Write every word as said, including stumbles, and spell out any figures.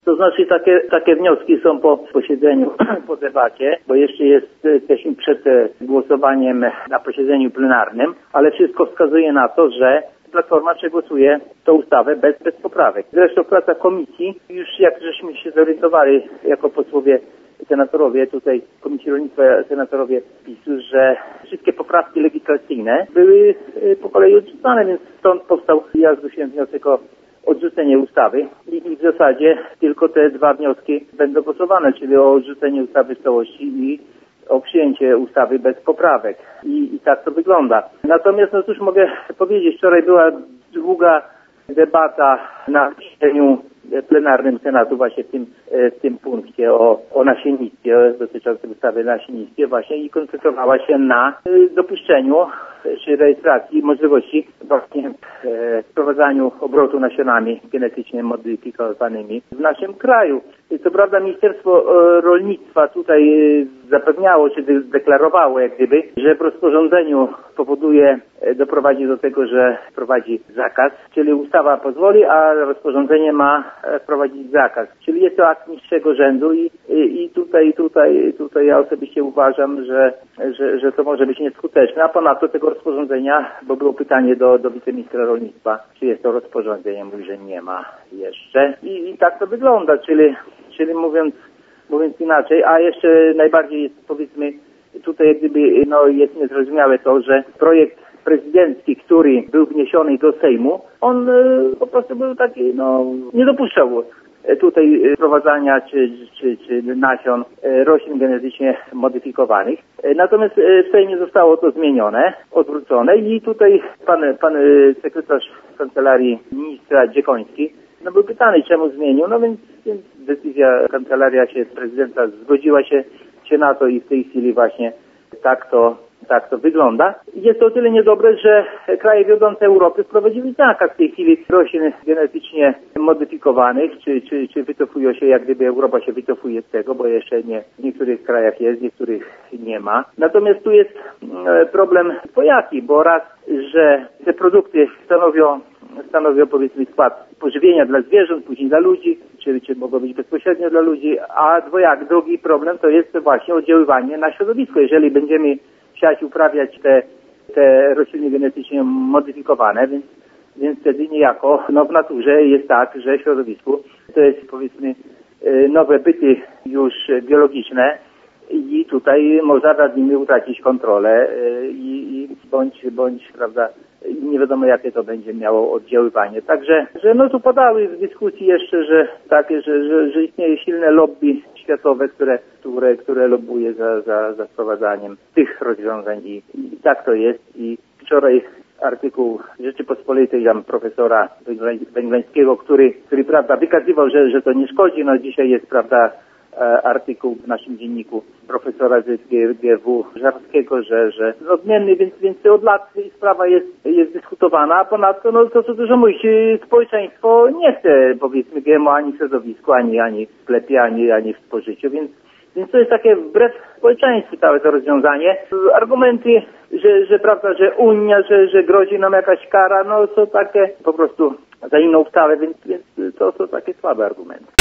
To znaczy takie, takie wnioski są po posiedzeniu, po debacie, bo jeszcze jest, jesteśmy przed głosowaniem na posiedzeniu plenarnym, ale wszystko wskazuje na to, że Platforma przegłosuje tę ustawę bez, bez poprawek. Zresztą praca komisji, już jak żeśmy się zorientowali jako posłowie senatorowie tutaj Komisji Rolnictwa, senatorowie PiSu, że wszystkie poprawki legislacyjne były po kolei odrzucane, więc stąd powstał, ja zgłosiłem wniosek o odrzucenie ustawy i, i w zasadzie tylko te dwa wnioski będą głosowane, czyli o odrzucenie ustawy w całości i o przyjęcie ustawy bez poprawek. I, i tak to wygląda. Natomiast, no cóż mogę powiedzieć, wczoraj była długa debata na posiedzeniu plenarnym Senatu właśnie w tym, w tym punkcie o, o nasiennictwie, dotyczącym ustawy o nasiennictwie właśnie i koncentrowała się na dopuszczeniu czy rejestracji możliwości właśnie e, wprowadzaniu obrotu nasionami genetycznie modyfikowanymi w naszym kraju. Co prawda Ministerstwo e, Rolnictwa tutaj e, zapewniało, czy deklarowało jak gdyby, że w rozporządzeniu powoduje, e, doprowadzi do tego, że wprowadzi zakaz, czyli ustawa pozwoli, a rozporządzenie ma e, wprowadzić zakaz. Czyli jest to akt niższego rzędu i, i, i tutaj, tutaj, tutaj ja osobiście uważam, że, że, że to może być nieskuteczne, a ponadto tego rozporządzenia, bo było pytanie do, do wiceministra rolnictwa, czy jest to rozporządzenie, mówi, że nie ma jeszcze. I, i tak to wygląda, czyli, czyli mówiąc, mówiąc inaczej, a jeszcze najbardziej jest, powiedzmy, tutaj jak gdyby, no jest niezrozumiałe to, że projekt prezydencki, który był wniesiony do Sejmu, on y, po prostu był taki, no, nie dopuszczał tutaj wprowadzania czy, czy, czy nasion roślin genetycznie modyfikowanych. Natomiast w Sejmie zostało to zmienione, odwrócone i tutaj pan, pan sekretarz kancelarii ministra Dziekoński no był pytany, czemu zmienił, no więc, więc decyzja kancelaria się, prezydenta zgodziła się, się na to i w tej chwili właśnie tak to Tak to wygląda. Jest to o tyle niedobre, że kraje wiodące Europy wprowadziły zakaz w tej chwili roślin genetycznie modyfikowanych, czy, czy, czy wycofują się, jak gdyby Europa się wycofuje z tego, bo jeszcze nie, w niektórych krajach jest, w niektórych nie ma. Natomiast tu jest problem dwojaki, bo raz, że te produkty stanowią, stanowią powiedzmy skład pożywienia dla zwierząt, później dla ludzi, czy, czy mogą być bezpośrednio dla ludzi, a dwojak, drugi problem to jest właśnie oddziaływanie na środowisko. Jeżeli będziemy chciać uprawiać te, te rośliny genetycznie modyfikowane, więc, więc wtedy niejako no w naturze jest tak, że w środowisku to jest powiedzmy nowe byty już biologiczne i tutaj można nad nimi utracić kontrolę i, i bądź, bądź, prawda, nie wiadomo jakie to będzie miało oddziaływanie. Także, że no tu podały w dyskusji jeszcze, że takie, że, że, że istnieje silne lobby światowe, które, które, które lobbuje za, za, za wprowadzaniem tych rozwiązań i, i tak to jest. I wczoraj artykuł Rzeczypospolitej tam profesora Węglańskiego, który, który prawda wykazywał, że, że to nie szkodzi, no dzisiaj jest prawda artykuł w naszym dzienniku profesora z G W Żarskiego, że, że odmienny, więc, więc od lat sprawa jest, jest dyskutowana, a ponadto, no to co dużo mówić, społeczeństwo nie chce, powiedzmy, G M O ani w środowisku, ani, ani w sklepie, ani, ani w spożyciu, więc, więc to jest takie wbrew społeczeństwu całe to rozwiązanie. Argumenty, że, że prawda, że Unia, że, że grozi nam jakaś kara, no są takie po prostu za inną ustawę, więc, więc to są takie słabe argumenty.